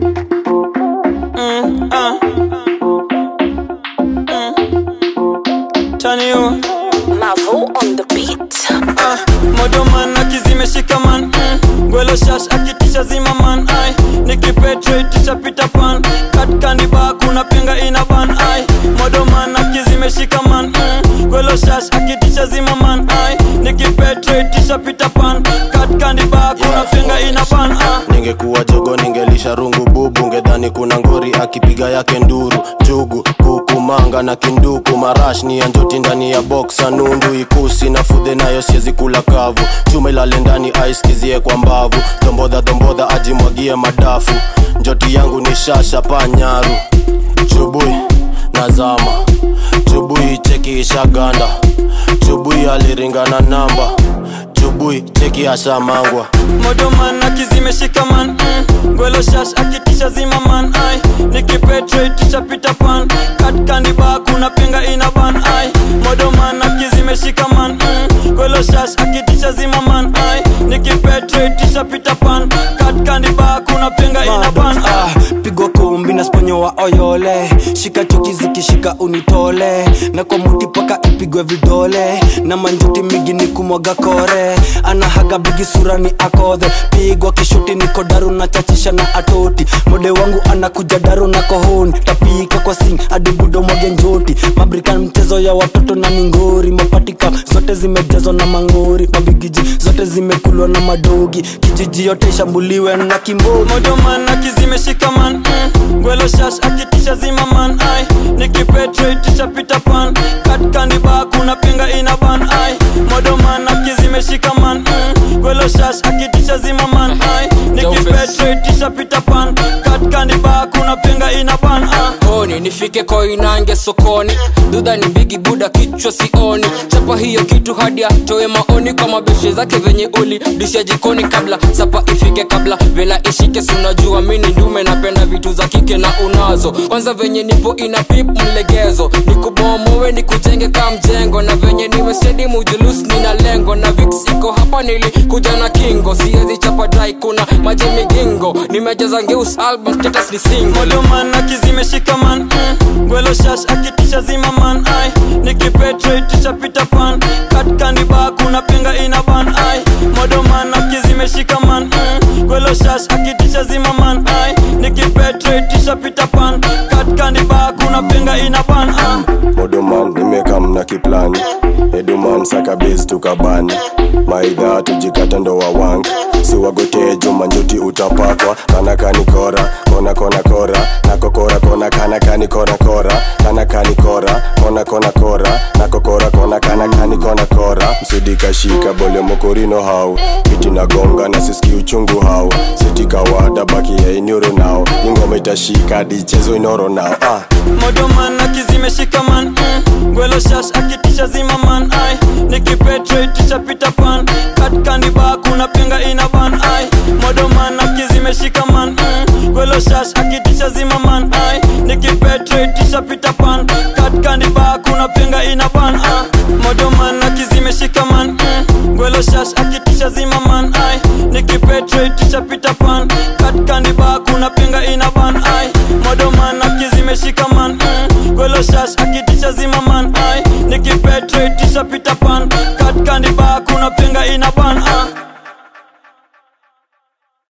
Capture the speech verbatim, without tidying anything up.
Mm, uh. Mm. Turn you Mavo on the beat. uh. Modo man akizime shika man mm. Gwelo shash akitisha zima man ay. Nikipetre tisha pita pan. Kat candy bar kuna penga ina ban ay. Modo man akizime shika man mm. Gwelo shash akitisha zima man ay. Nikipetre tisha pita pan. Kat candy bar kuna penga ina ban ay. Ningekuwa jogo ningelisha rungu bubu. Ngedhani kuna ngori akipiga yake nduru. Jugu, kuku, manga na kinduku. Marash ni ya njoti ndani ya boxa. Nundu ikusi na fudhe nayo siezi kula kavu. Chuma ilale ndani ice kizie kwa mbavu. Dombodha dombodha ajimwagie madafu. Njoti yangu ni shasha panyaru. Chubui nazama, chubui cheki ishaganda. Chubui aliringana namba. Chubui cheki ashamangwa. Modo man akizime shika man mm. Gwelo shash akitisha zima man ay. Nikipetre tisha pita pan. Kat candy bar kuna penga ina ban ay. Modo man akizime shika man mm. Gwelo shash akitisha zima man ay. Nikipetre tisha pita pan. Kat candy bar kuna penga ina ban ay. Pigwa kumbi na sponyo wa oyole. Shika choki zikishika unitole. Na kwa muti paka ipigwe vidole. Na manjuti migi ni kumwaga kore. Ana haga bigi sura ni akodhe. Pigwa kishuti niko daru na chachisha na atoti. Mode wangu anakuja daru na kohoni. Tapika kwa sing adibudo mwage njoti. Mabrika mchezo ya watoto na mingori. Mapatika zote zimejazo na mangori. Mabigiji zote zimekulwa na madogi. Kijiji yote ishambuliwe na kimbogi. Modo man akizime shika man mm. Gwelo shash akitisha zima man ay. Nikipetre tisha pita pan. Kat candy bar kuna penga ina ban ay. Modo man akizime shika man mm. Gwelo shash akitisha zima man ay. Nikipetre tisha pita pan. Kat candy bar kuna penga ina ban ay. Oni nifike koinange sokoni. Dudha ni bigi buda kichwa sioni. Chapa hiyo kitu hadi atoe maoni. Kwa mabeshe zake venye uli disha jikoni kabla sapa ifike kabla vela ishike. Sunajua mini ndume napenda vitu za kike na unazo. Kwanza venye nipo ina pip mlegezo. Nikubomowe nikujenge kama mjengo. Na venye niwe steady mujulus nina lengo. Na Vix iko hapa nilikuja na kingo. Siezi chapa dry kuna maji migingo. Nimejaza ngeus album status ni single. Modo man akizime shika man mm. Gwelo shash akitisha zima man ay. Nikipetre tisha pita pan. Kat candy bar kuna penga ina ban ay. Modo man akizime shika man mm. Gwelo shash akitisha zima man ay. Nikipetre tisha pita pan. Kat candy bar kuna penga ina ban ay. Modo man nimeka mna kiplani. Edu man saka base tukabani. Maidha tujikata ndo wa wangu. Si wagote juma njuti utapakwa. Kana kani kora, kona kona kora. Nako kora kona kana kani kona kora. Kana kani kora, kona kona kora. Nako kora kona kana kani kona kora. Msudika shika bole mokorino hao. Kiti na gonga na sisiki uchungu hao. Sitika wada baki ya inyoro nao. Ingoma itashika di chezo inoro nao ah. Modo man akizime shika man mm. Gwelo shash akitisha zima man ay. Nikipetre tisha pita pan. Kat candy bar kuna penga ina ban ay.